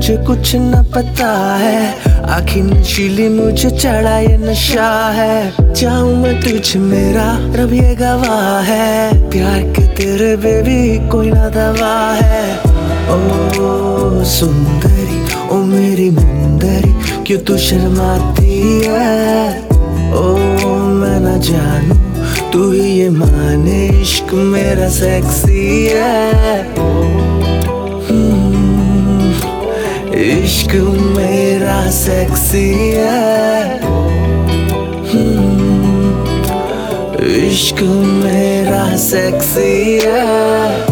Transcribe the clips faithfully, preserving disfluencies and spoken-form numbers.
मुझे कुछ न पता है, आखिर नशीली मुझे चढ़ा ये नशा है। चाहूं मैं तुझ मेरा रब ये गवाह है, प्यार के तेरे बेबी कोई ना दवा है। ओ सुंदरी ओ मेरी मुंदरी, क्यों तू शर्माती है? ओ मैं न जानू तू ही ये माने, इश्क मेरा सेक्सी है। हम्म, इश्क मेरा सेक्सी है। हम्म, इश्क मेरा सेक्सी है।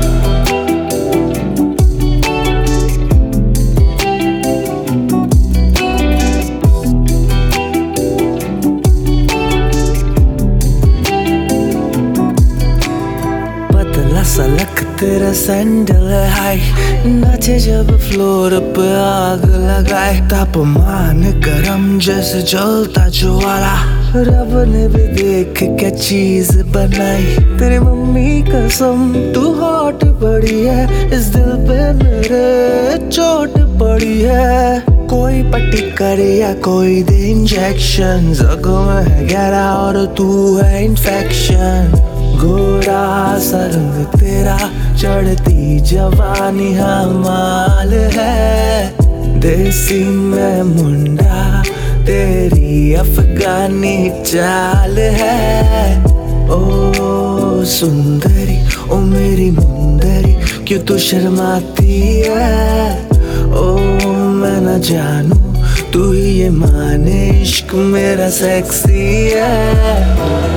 सलक तेरा सैंडल है हाय, नाचे जब फ्लोर पे आग लगाए। तापमान गरम जैसे जलता ज्वाला, रब ने भी देख क्या चीज बनाई। तेरी मम्मी कसम तू हॉट बड़ी है, इस दिल पे मेरे चोट पड़ी है। कोई पट्टी करे या कोई दे इंजेक्शन, जख्म है गहरा और तू है इन्फेक्शन। गोरा सा रंग तेरा, चढ़ती जवानी हमाल है। देसी में मुंडा, तेरी अफगानी चाल है। ओ सुंदरी ओ मेरी मुंदरी, क्यों तू शर्माती है? ओ मैं न जानू तू ही ये माने, इश्क मेरा सेक्सी है।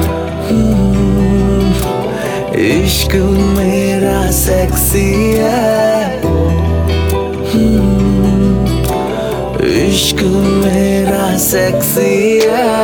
इश्क मेरा सेक्सी है। हम्म, इश्क मेरा सेक्सी है।